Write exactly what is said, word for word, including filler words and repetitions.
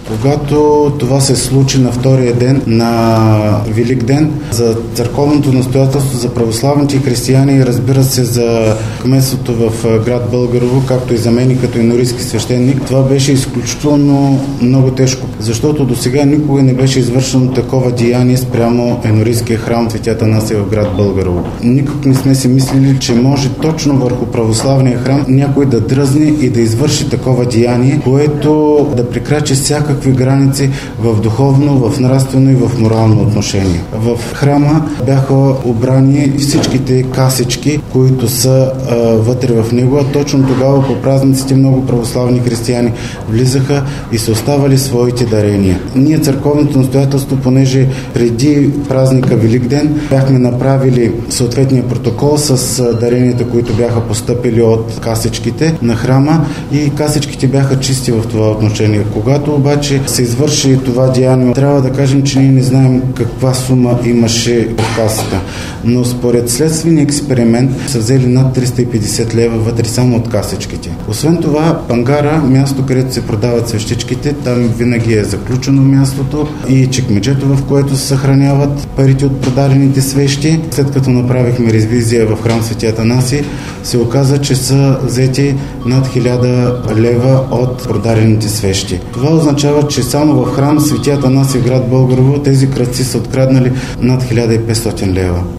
Когато това се случи на втория ден на Велик ден, за църковното настоятелство, за православните и християни и разбира се за кметството в град Българово, както и за мен като инорийски свещеник, това беше изключително много тежко, защото до сега никога не беше извършено такова деяние спрямо енорийския храм Свети Атанасий в град Българово. Никак не сме си мислили, че може точно върху православния храм някой да дръзне и да извърши такова деяние, което да прекрачи всякакви граници в духовно, в нравствено и в морално отношение. В храма бяха обрани всичките касички, които са а, вътре в него, а точно тогава по празниците много православни християни влизаха и са оставали своите дарения. Ние църковното настоятелство, понеже преди празника Велик ден бяхме направили съответния протокол с даренията, които бяха постъпили от касичките на храма и касичките бяха чисти в това отношение. Когато обаче се извърши това деяние, трябва да кажем, че ние не знаем каква сума имаше в касата. Но според следствения експеримент са взели над триста и петдесет лева вътре само от касичките. Освен това, пангара, място, където се продават свещичките, там винаги е заключено мястото и чекмеджето, в което се съхраняват парите от продадените свещи. След като направихме ревизия в храм Свети Атанасий, се оказа, че са взети над хиляда лева от продадените свещи. Това означава, че само в храм Свети Атанасий в град Българово тези крадци са откраднали над хиляда и петстотин лева.